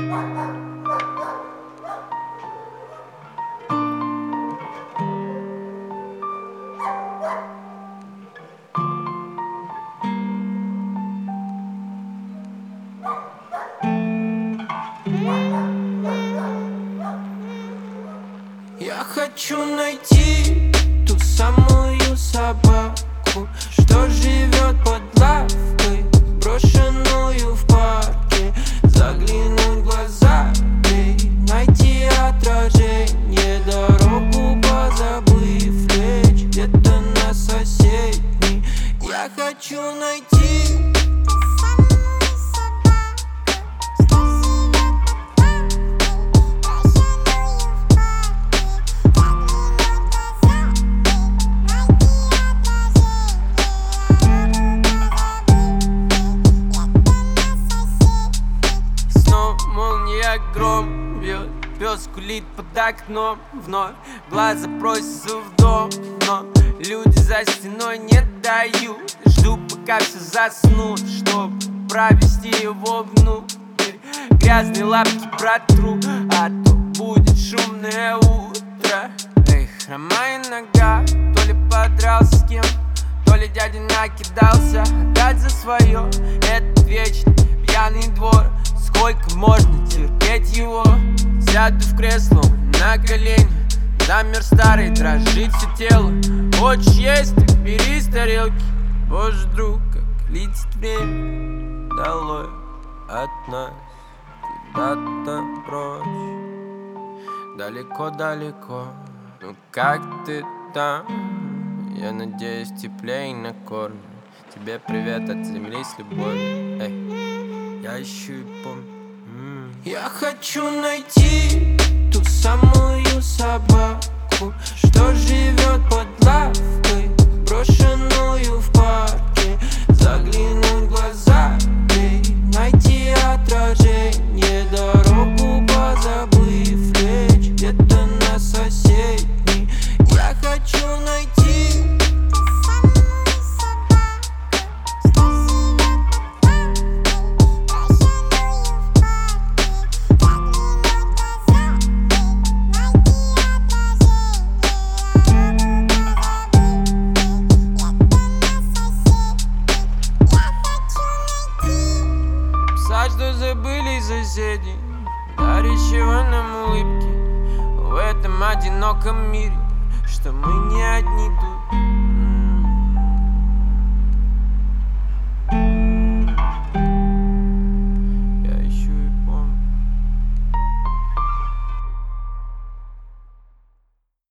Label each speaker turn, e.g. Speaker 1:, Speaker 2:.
Speaker 1: Я хочу найти ту самую собаку, что живет под лавкой, брошенную в парке. Заглянуть в глаза ей, найти отражение, дорогу позабыв лечь где-то на соседней. Я хочу найти гром бьет, пес кулит под окном. Вновь глаза просятся в дом, но люди за стеной не дают. Жду, пока все заснут, чтобы провести его внутрь. Грязные лапки протру, а то будет шумное утро. Эй, хромая нога, то ли подрался с кем, то ли дядя накидался опять за свое. Этот вечный пьяный двор, сколько можно терпеть его? Сяду в кресло на колени, замер старый, дрожит все тело. Хочешь есть, так бери с тарелки. Боже, друг, как летит время долой от нас куда-то прочь, далеко-далеко. Ну как ты там? Я надеюсь, теплее накормлю. Тебе привет от земли с любовью. Эй, я ищу и помню. Я хочу найти ту самую собаку, что живет под лавкой, брошенную в парке. Заглянуть в глаза ей, найти отражение, дорогу позабыв лечь где-то на соседней. Я хочу найти что забыли соседи, дарящего нам улыбки в этом одиноком мире, что мы не одни тут.